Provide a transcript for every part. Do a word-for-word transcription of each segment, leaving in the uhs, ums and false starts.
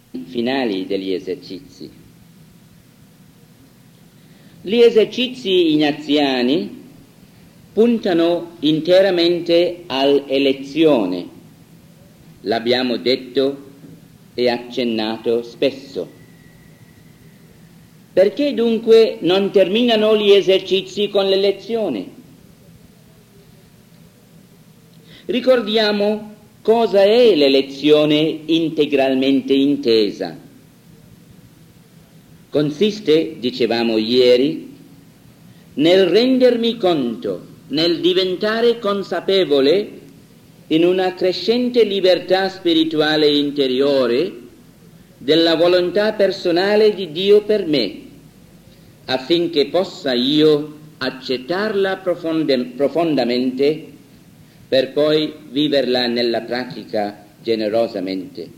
finali degli esercizi. Gli esercizi ignaziani puntano interamente all'elezione, l'abbiamo detto e accennato spesso. Perché dunque non terminano gli esercizi con l'elezione? Ricordiamo cosa è l'elezione integralmente intesa. Consiste, dicevamo ieri, nel rendermi conto, nel diventare consapevole in una crescente libertà spirituale interiore della volontà personale di Dio per me, affinché possa io accettarla profonde, profondamente per poi viverla nella pratica generosamente.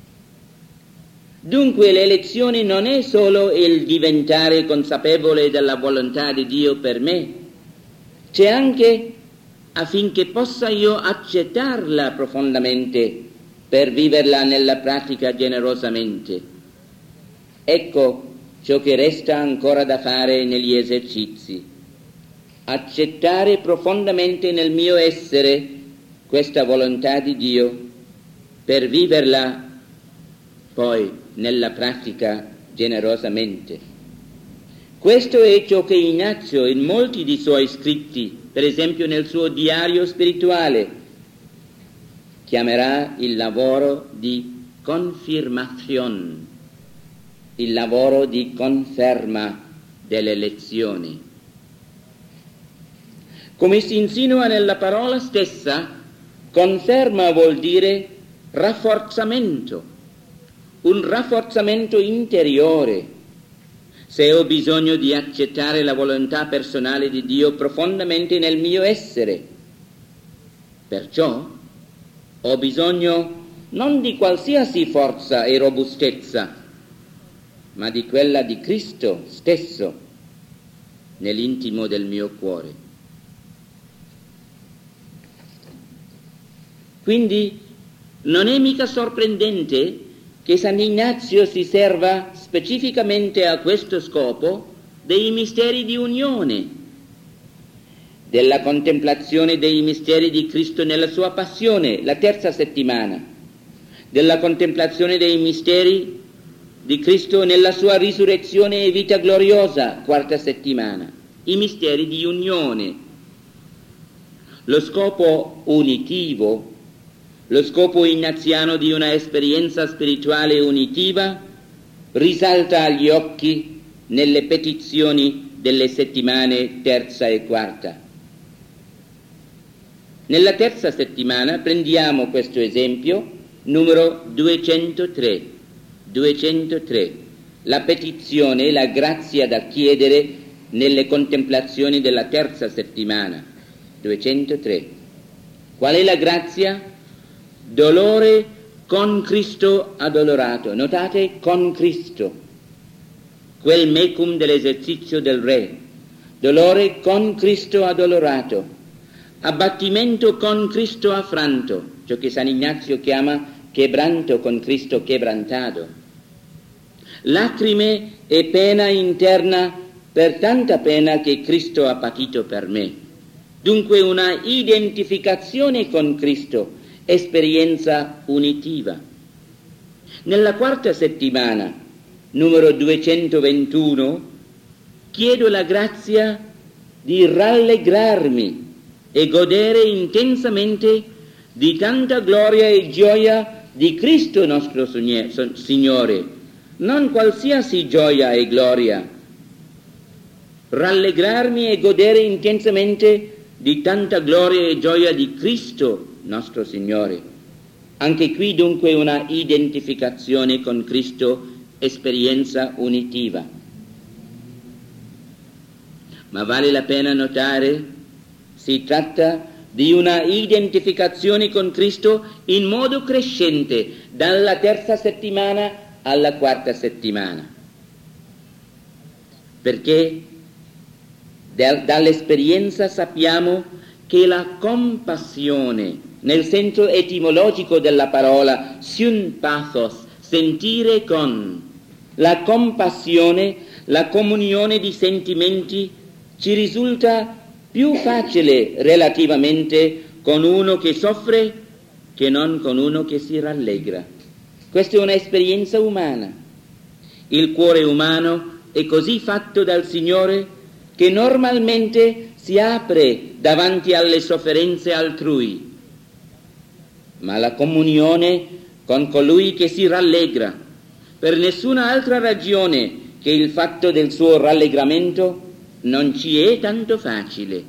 Dunque l'elezione non è solo il diventare consapevole della volontà di Dio per me, c'è anche affinché possa io accettarla profondamente per viverla nella pratica generosamente. Ecco ciò che resta ancora da fare negli esercizi: accettare profondamente nel mio essere questa volontà di Dio per viverla poi nella pratica generosamente. Questo è ciò che Ignazio in molti di suoi scritti, per esempio nel suo diario spirituale, chiamerà il lavoro di confirmazione, il lavoro di conferma delle lezioni. Come si insinua nella parola stessa, conferma vuol dire rafforzamento, un rafforzamento interiore. Se ho bisogno di accettare la volontà personale di Dio profondamente nel mio essere, perciò ho bisogno non di qualsiasi forza e robustezza, ma di quella di Cristo stesso nell'intimo del mio cuore. Quindi non è mica sorprendente che San Ignazio si serva specificamente a questo scopo dei misteri di unione, della contemplazione dei misteri di Cristo nella sua passione, la terza settimana, della contemplazione dei misteri di Cristo nella sua risurrezione e vita gloriosa, quarta settimana, i misteri di unione. Lo scopo unitivo, lo scopo ignaziano di una esperienza spirituale unitiva risalta agli occhi nelle petizioni delle settimane terza e quarta. Nella terza settimana prendiamo questo esempio, numero duecentotre, duecentotre, la petizione, la grazia da chiedere nelle contemplazioni della terza settimana, duecentotre. Qual è la grazia? Dolore con Cristo addolorato. Notate, con Cristo, quel mecum dell'esercizio del Re. Dolore con Cristo addolorato, abbattimento con Cristo affranto, ciò che San Ignazio chiama quebranto con Cristo quebrantato, lacrime e pena interna per tanta pena che Cristo ha patito per me. Dunque una identificazione con Cristo, esperienza unitiva. Nella quarta settimana, numero duecentoventuno, chiedo la grazia di rallegrarmi e godere intensamente di tanta gloria e gioia di Cristo nostro Signore, non qualsiasi gioia e gloria. Rallegrarmi e godere intensamente di tanta gloria e gioia di Cristo nostro Signore. Anche qui dunque una identificazione con Cristo, esperienza unitiva. Ma vale la pena notare, si tratta di una identificazione con Cristo in modo crescente, dalla terza settimana alla quarta settimana. Perché dall'esperienza sappiamo che la compassione, nel senso etimologico della parola sympathos, sentire con la compassione, la comunione di sentimenti ci risulta più facile relativamente con uno che soffre che non con uno che si rallegra. Questa è un'esperienza umana. Il cuore umano è così fatto dal Signore che normalmente si apre davanti alle sofferenze altrui, ma la comunione con colui che si rallegra per nessuna altra ragione che il fatto del suo rallegramento non ci è tanto facile.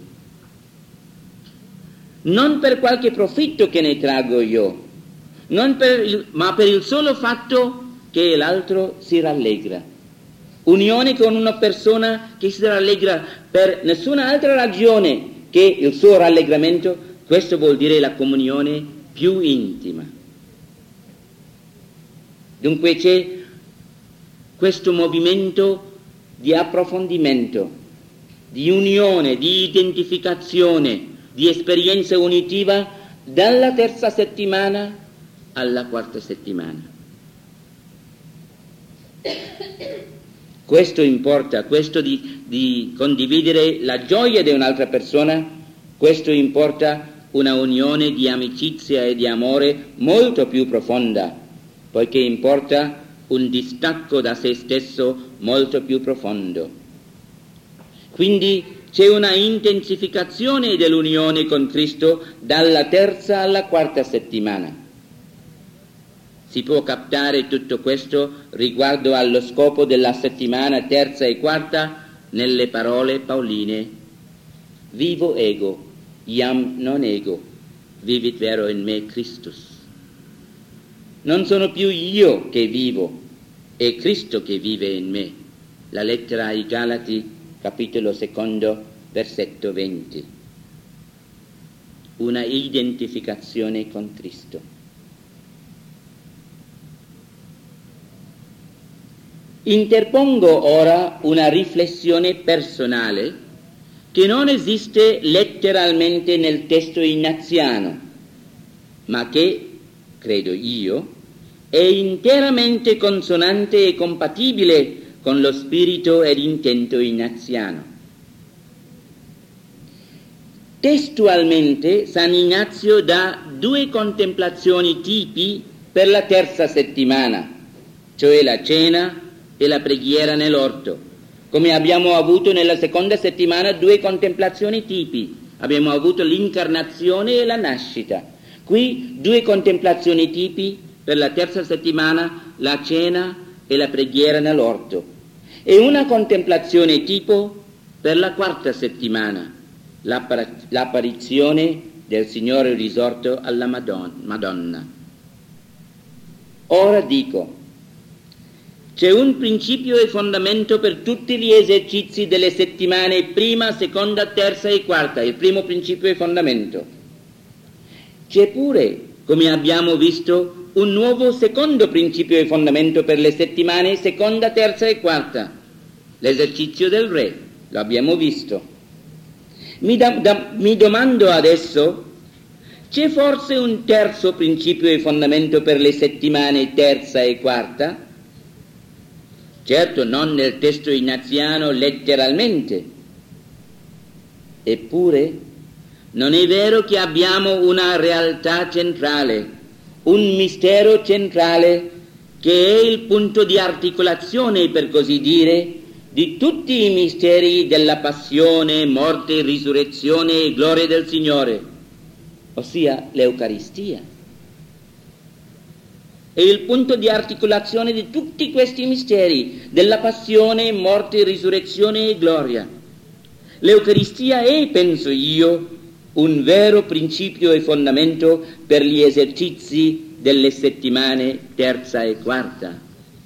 Non per qualche profitto che ne traggo io, non per il, ma per il solo fatto che l'altro si rallegra. Unione con una persona che si rallegra per nessuna altra ragione che il suo rallegramento, questo vuol dire la comunione più intima. Dunque c'è questo movimento di approfondimento, di unione, di identificazione, di esperienza unitiva dalla terza settimana alla quarta settimana. Questo importa, questo di, di condividere la gioia di un'altra persona, questo importa una unione di amicizia e di amore molto più profonda, poiché importa un distacco da se stesso molto più profondo. Quindi c'è una intensificazione dell'unione con Cristo dalla terza alla quarta settimana. Si può captare tutto questo riguardo allo scopo della settimana terza e quarta nelle parole pauline: vivo ego, iam non ego, vivit vero in me Christus. Non sono più io che vivo, è Cristo che vive in me. La lettera ai Galati, capitolo secondo, versetto venti. Una identificazione con Cristo. Interpongo ora una riflessione personale che non esiste letteralmente nel testo ignaziano, ma che, credo io, è interamente consonante e compatibile con lo spirito ed intento ignaziano. Testualmente San Ignazio dà due contemplazioni tipi per la terza settimana, cioè la cena e la preghiera nell'orto. Come abbiamo avuto nella seconda settimana due contemplazioni tipi, abbiamo avuto l'incarnazione e la nascita. Qui due contemplazioni tipi per la terza settimana, la cena e la preghiera nell'orto, e una contemplazione tipo per la quarta settimana, l'apparizione del Signore risorto alla Madonna. Ora dico, c'è un principio e fondamento per tutti gli esercizi delle settimane prima, seconda, terza e quarta, il primo principio e fondamento. C'è pure, come abbiamo visto, un nuovo secondo principio e fondamento per le settimane seconda, terza e quarta, l'esercizio del Re, lo abbiamo visto. Mi, da, da, mi domando adesso, c'è forse un terzo principio e fondamento per le settimane terza e quarta? Certo, non nel testo ignaziano letteralmente. Eppure, non è vero che abbiamo una realtà centrale, un mistero centrale che è il punto di articolazione, per così dire, di tutti i misteri della passione, morte, risurrezione e gloria del Signore, ossia l'Eucaristia. È il punto di articolazione di tutti questi misteri della passione, morte, risurrezione e gloria. L'Eucaristia è, penso io, un vero principio e fondamento per gli esercizi delle settimane terza e quarta,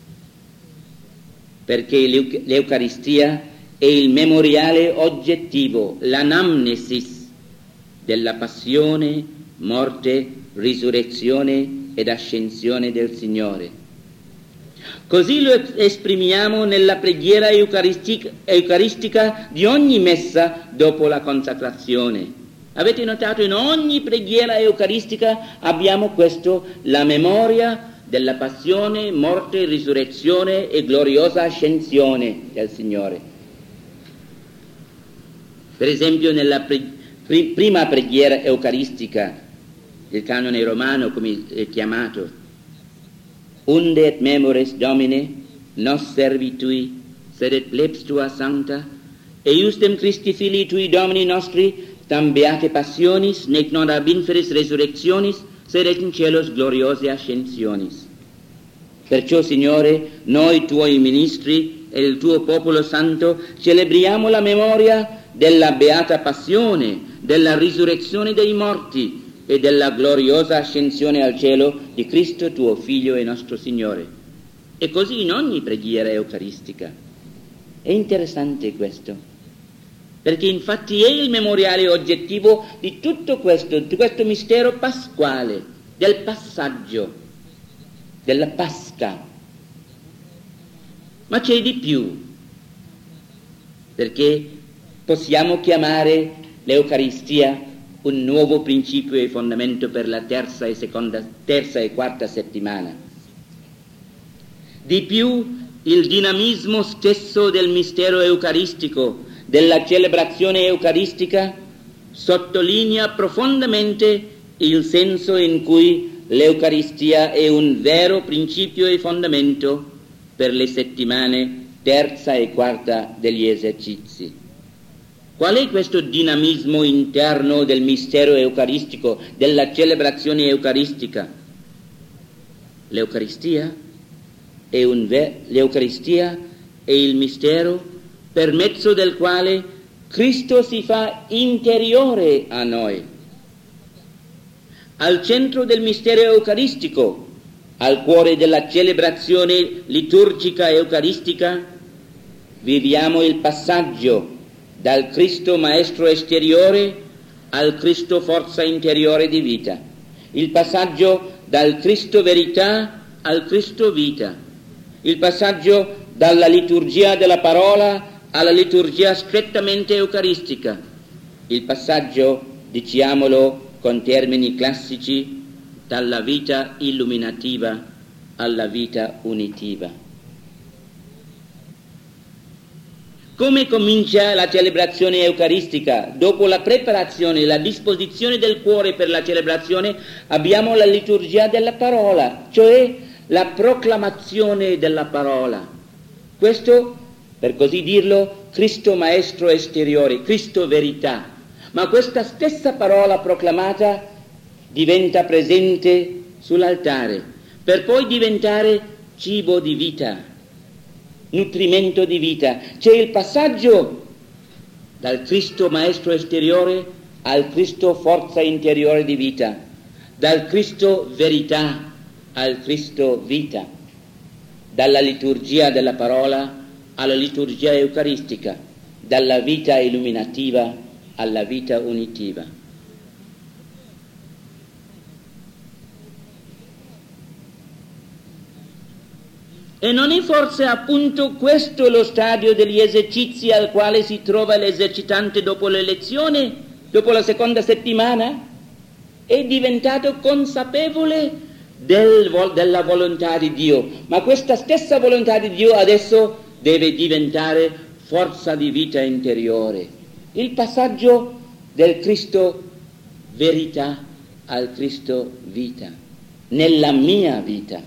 perché l'Eucaristia è il memoriale oggettivo, l'anamnesis della passione, morte, risurrezione ed ascensione del Signore. Così lo esprimiamo nella preghiera eucaristica, eucaristica di ogni messa dopo la consacrazione. Avete notato, in ogni preghiera eucaristica abbiamo questo, la memoria della passione, morte, risurrezione e gloriosa ascensione del Signore. Per esempio nella pre- pri- prima preghiera eucaristica, il canone romano come è chiamato, unde et memores Domine, nos servitui, sed et plebs tua sancta, e justem Christi Filii tui Domini nostri, tam beate passionis, nec non ab inferis resurrectionis, sed et in cielos gloriose ascensionis. Perciò, Signore, noi tuoi ministri e il tuo popolo santo celebriamo la memoria della beata passione, della risurrezione dei morti e della gloriosa ascensione al cielo di Cristo tuo Figlio e nostro Signore. E così in ogni preghiera eucaristica. È interessante questo, perché infatti è il memoriale oggettivo di tutto questo, di questo mistero pasquale, del passaggio, della Pasca. Ma c'è di più, perché possiamo chiamare l'Eucaristia un nuovo principio e fondamento per la terza e seconda, terza e quarta settimana. Di più, il dinamismo stesso del mistero eucaristico, della celebrazione eucaristica, sottolinea profondamente il senso in cui l'Eucaristia è un vero principio e fondamento per le settimane terza e quarta degli esercizi. Qual è questo dinamismo interno del mistero eucaristico, della celebrazione eucaristica? L'Eucaristia è, un ve- L'Eucaristia è il mistero per mezzo del quale Cristo si fa interiore a noi. Al centro del mistero eucaristico, al cuore della celebrazione liturgica eucaristica, viviamo il passaggio dal Cristo Maestro esteriore al Cristo forza interiore di vita, il passaggio dal Cristo verità al Cristo vita, il passaggio dalla liturgia della parola alla liturgia strettamente eucaristica, il passaggio, diciamolo con termini classici, dalla vita illuminativa alla vita unitiva. Come comincia la celebrazione eucaristica? Dopo la preparazione, la disposizione del cuore per la celebrazione, abbiamo la liturgia della parola, cioè la proclamazione della parola. Questo, per così dirlo, Cristo Maestro esteriore, Cristo verità. Ma questa stessa parola proclamata diventa presente sull'altare, per poi diventare cibo di vita, nutrimento di vita. C'è il passaggio dal Cristo Maestro esteriore al Cristo forza interiore di vita, dal Cristo verità al Cristo vita, dalla liturgia della parola alla liturgia eucaristica, dalla vita illuminativa alla vita unitiva. E non è forse appunto questo lo stadio degli esercizi al quale si trova l'esercitante dopo l'elezione, dopo la seconda settimana? È diventato consapevole del, della volontà di Dio, ma questa stessa volontà di Dio adesso deve diventare forza di vita interiore. Il passaggio del Cristo verità al Cristo vita, nella mia vita.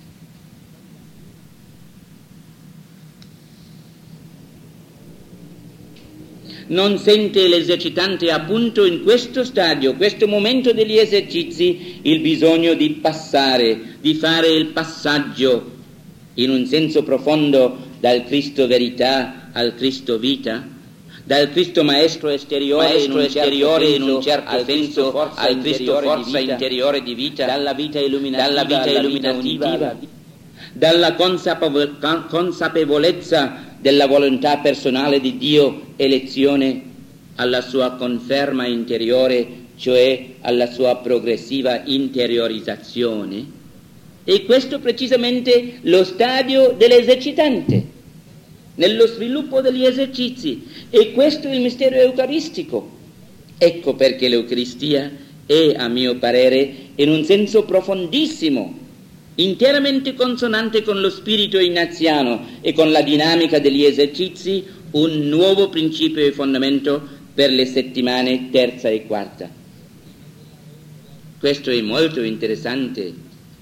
Non sente l'esercitante appunto in questo stadio, questo momento degli esercizi, il bisogno di passare, di fare il passaggio in un senso profondo dal Cristo verità al Cristo vita, dal Cristo Maestro esteriore, maestro in, un esteriore in un certo al senso forza al Cristo forza interiore di vita, dalla vita illuminativa, dalla vita illuminativa, dalla consapevole, consapevolezza della volontà personale di Dio, elezione, alla sua conferma interiore, cioè alla sua progressiva interiorizzazione. E questo precisamente lo stadio dell'esercitante, nello sviluppo degli esercizi. E questo è il mistero eucaristico. Ecco perché l'Eucaristia è, a mio parere, in un senso profondissimo, interamente consonante con lo spirito ignaziano e con la dinamica degli esercizi, un nuovo principio e fondamento per le settimane terza e quarta. Questo è molto interessante.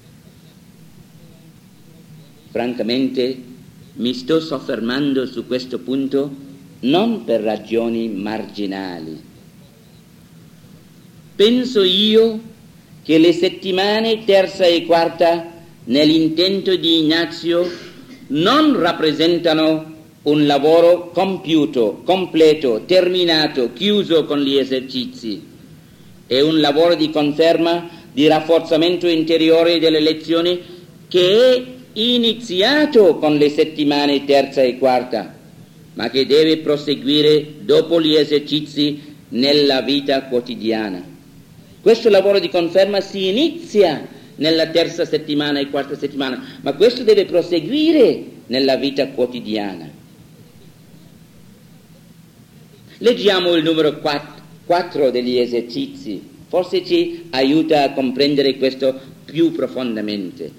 Francamente mi sto soffermando su questo punto non per ragioni marginali. Penso io che le settimane terza e quarta nell'intento di Ignazio non rappresentano un lavoro compiuto, completo, terminato, chiuso con gli esercizi. È un lavoro di conferma, di rafforzamento interiore delle lezioni che è iniziato con le settimane terza e quarta, ma che deve proseguire dopo gli esercizi nella vita quotidiana. Questo lavoro di conferma si inizia nella terza settimana e quarta settimana, ma questo deve proseguire nella vita quotidiana. Leggiamo il numero quattro degli esercizi, forse ci aiuta a comprendere questo più profondamente.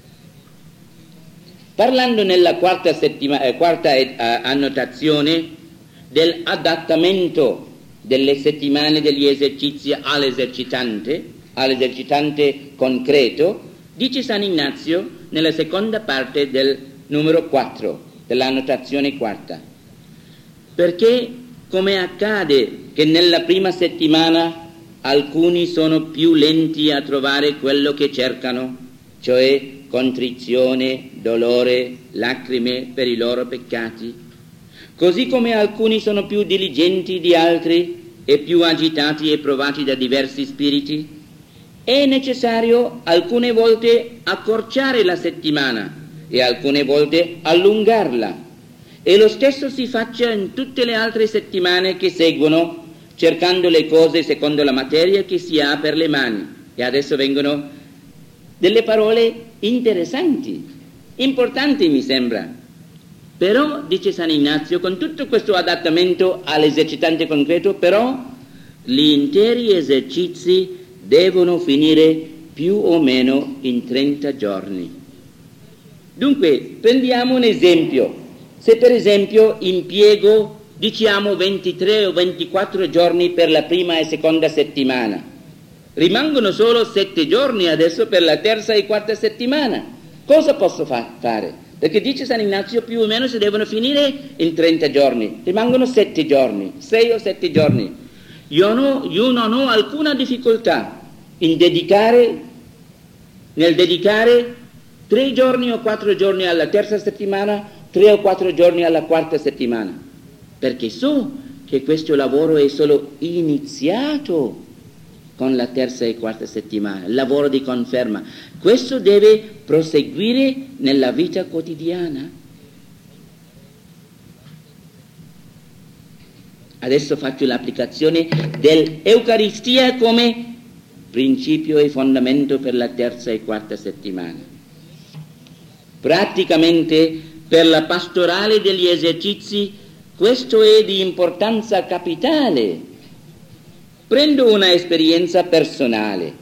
Parlando nella quarta, settima, eh, quarta eh, annotazione dell'adattamento delle settimane degli esercizi all'esercitante, all'esercitante concreto, dice San Ignazio nella seconda parte del numero quattro, dell'annotazione quarta. Perché, come accade che nella prima settimana alcuni sono più lenti a trovare quello che cercano, cioè contrizione, dolore, lacrime per i loro peccati, così come alcuni sono più diligenti di altri e più agitati e provati da diversi spiriti, è necessario alcune volte accorciare la settimana e alcune volte allungarla, e lo stesso si faccia in tutte le altre settimane che seguono, cercando le cose secondo la materia che si ha per le mani. E adesso vengono delle parole interessanti, importanti mi sembra. Però, dice San Ignazio, con tutto questo adattamento all'esercitante concreto, però gli interi esercizi devono finire più o meno in trenta giorni. Dunque, prendiamo un esempio. Se per esempio impiego, diciamo, ventitré o ventiquattro giorni per la prima e seconda settimana, rimangono solo sette giorni adesso per la terza e quarta settimana. Cosa posso fa- fare? Perché dice San Ignazio più o meno si devono finire in trenta giorni, rimangono sette giorni, sei o sette giorni. Io, no, io non ho alcuna difficoltà in dedicare, nel dedicare tre giorni o quattro giorni alla terza settimana, tre o quattro giorni alla quarta settimana, perché so che questo lavoro è solo iniziato con la terza e quarta settimana, il lavoro di conferma. Questo deve proseguire nella vita quotidiana. Adesso faccio l'applicazione dell'Eucaristia come principio e fondamento per la terza e quarta settimana. Praticamente per la pastorale degli esercizi questo è di importanza capitale. Prendo una esperienza personale.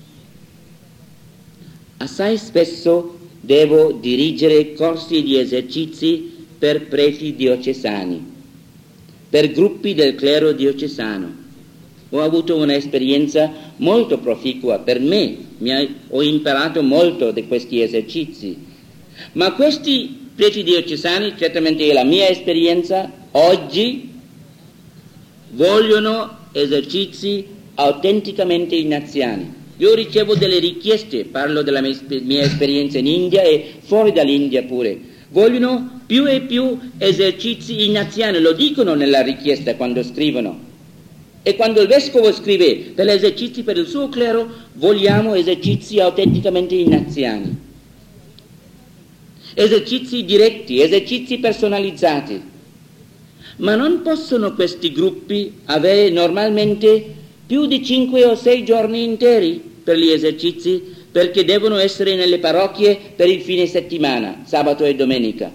Assai spesso devo dirigere corsi di esercizi per preti diocesani, per gruppi del clero diocesano. Ho avuto un'esperienza molto proficua per me, mi ha, ho imparato molto di questi esercizi. Ma questi preti diocesani, certamente è la mia esperienza, oggi vogliono esercizi autenticamente ignaziani. Io ricevo delle richieste, parlo della mia esperienza in India e fuori dall'India pure. Vogliono più e più esercizi ignaziani, lo dicono nella richiesta quando scrivono. E quando il vescovo scrive per gli esercizi per il suo clero, vogliamo esercizi autenticamente ignaziani. Esercizi diretti, esercizi personalizzati. Ma non possono questi gruppi avere normalmente più di cinque o sei giorni interi per gli esercizi, perché devono essere nelle parrocchie per il fine settimana, sabato e domenica.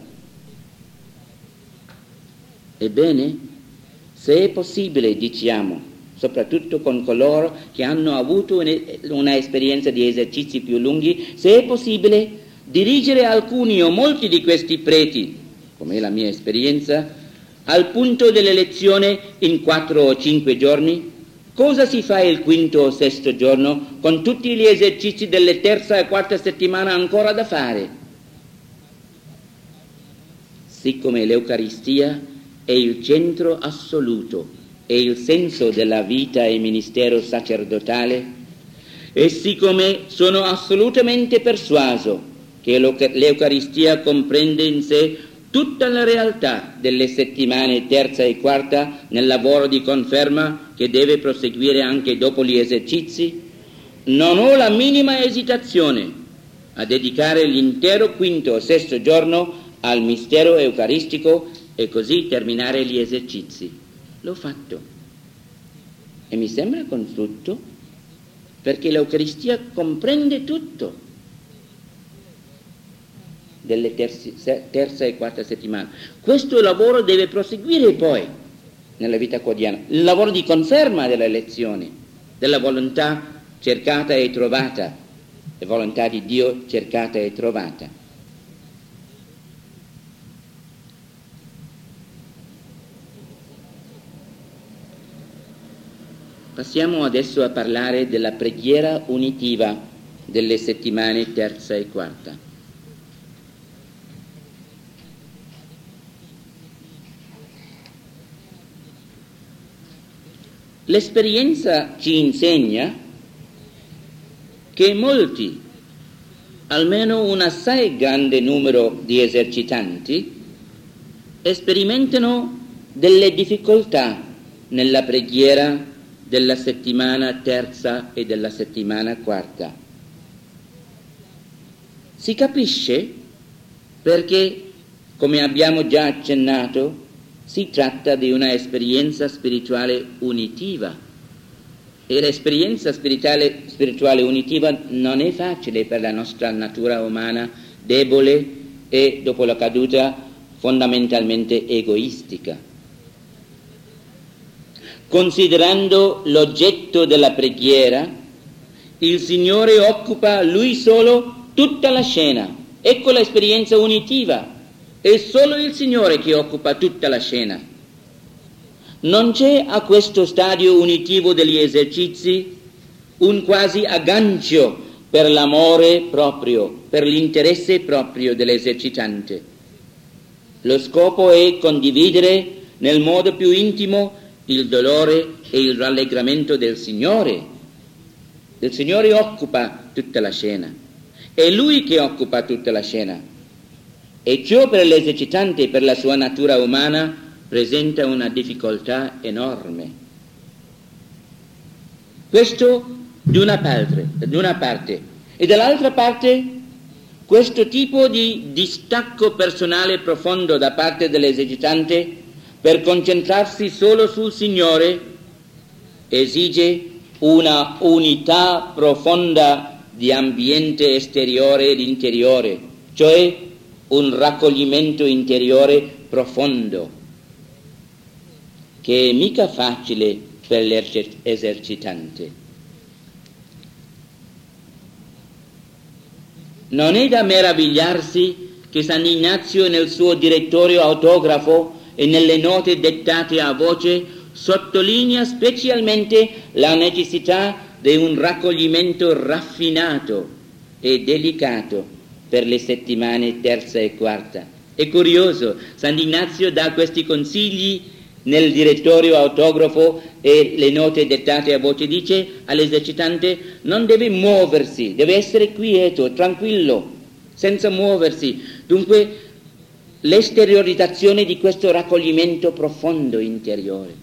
Ebbene, se è possibile, diciamo, soprattutto con coloro che hanno avuto una esperienza di esercizi più lunghi, se è possibile, dirigere alcuni o molti di questi preti, come è la mia esperienza, al punto dell'elezione in quattro o cinque giorni, cosa si fa il quinto o sesto giorno con tutti gli esercizi delle terza e quarta settimana ancora da fare? Siccome l'Eucaristia è il centro assoluto e il senso della vita e ministero sacerdotale, e siccome sono assolutamente persuaso che l'Eucaristia comprende in sé tutta la realtà delle settimane terza e quarta nel lavoro di conferma che deve proseguire anche dopo gli esercizi, non ho la minima esitazione a dedicare l'intero quinto o sesto giorno al mistero eucaristico e così terminare gli esercizi. L'ho fatto e mi sembra con frutto, perché l'Eucaristia comprende tutto delle terzi, terza e quarta settimana. Questo lavoro deve proseguire poi nella vita quotidiana, il lavoro di conferma della elezione, della volontà cercata e trovata, la volontà di Dio cercata e trovata. Passiamo adesso a parlare della preghiera unitiva delle settimane terza e quarta. L'esperienza ci insegna che molti, almeno un assai grande numero di esercitanti, sperimentano delle difficoltà nella preghiera della settimana terza e della settimana quarta. Si capisce perché, come abbiamo già accennato, si tratta di una esperienza spirituale unitiva e l'esperienza spirituale, spirituale unitiva non è facile per la nostra natura umana debole e, dopo la caduta, fondamentalmente egoistica. Considerando l'oggetto della preghiera, il Signore occupa Lui solo tutta la scena. Ecco l'esperienza unitiva. È solo il Signore che occupa tutta la scena. Non c'è a questo stadio unitivo degli esercizi un quasi aggancio per l'amore proprio, per l'interesse proprio dell'esercitante. Lo scopo è condividere nel modo più intimo il dolore e il rallegramento del Signore. Il Signore occupa tutta la scena. È Lui che occupa tutta la scena. E ciò per l'esercitante e per la sua natura umana presenta una difficoltà enorme. Questo di una parte, di una parte. E dall'altra parte questo tipo di distacco personale profondo da parte dell'esercitante per concentrarsi solo sul Signore esige una unità profonda di ambiente esteriore ed interiore, cioè un raccoglimento interiore profondo, che è mica facile per l'esercitante. Non è da meravigliarsi che San Ignazio nel suo direttorio autografo e nelle note dettate a voce sottolinea specialmente la necessità di un raccoglimento raffinato e delicato per le settimane terza e quarta. È curioso, San Ignazio dà questi consigli nel direttorio autografo e le note dettate a voce, dice all'esercitante non deve muoversi, deve essere quieto, tranquillo, senza muoversi. Dunque l'esteriorizzazione di questo raccoglimento profondo interiore.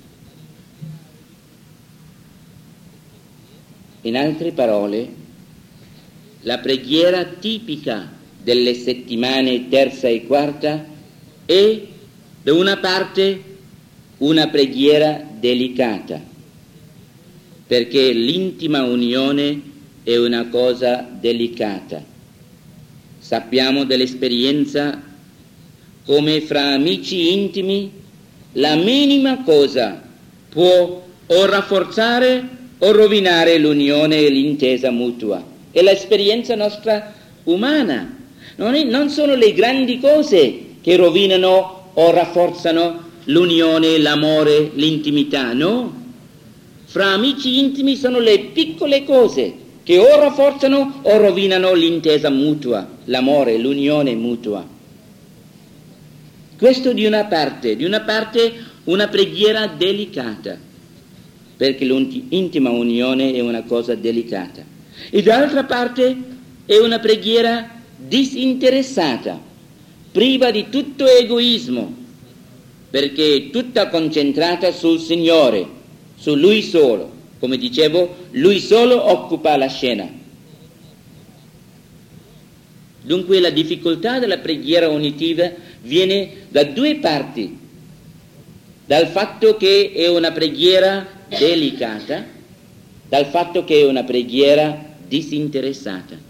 In altre parole, la preghiera tipica delle settimane terza e quarta è da una parte una preghiera delicata, perché l'intima unione è una cosa delicata. Sappiamo dell'esperienza come fra amici intimi la minima cosa può o rafforzare o rovinare l'unione e l'intesa mutua. È l'esperienza nostra umana. Non, è, non sono le grandi cose che rovinano o rafforzano l'unione, l'amore, l'intimità, no? Fra amici intimi sono le piccole cose che o rafforzano o rovinano l'intesa mutua, l'amore, l'unione mutua. Questo di una parte, di una parte una preghiera delicata, perché l'intima unione è una cosa delicata, e dall'altra parte è una preghiera disinteressata, priva di tutto egoismo, perché è tutta concentrata sul Signore, su Lui solo. Come dicevo, Lui solo occupa la scena. Dunque la difficoltà della preghiera unitiva viene da due parti: dal fatto che è una preghiera delicata, dal fatto che è una preghiera disinteressata.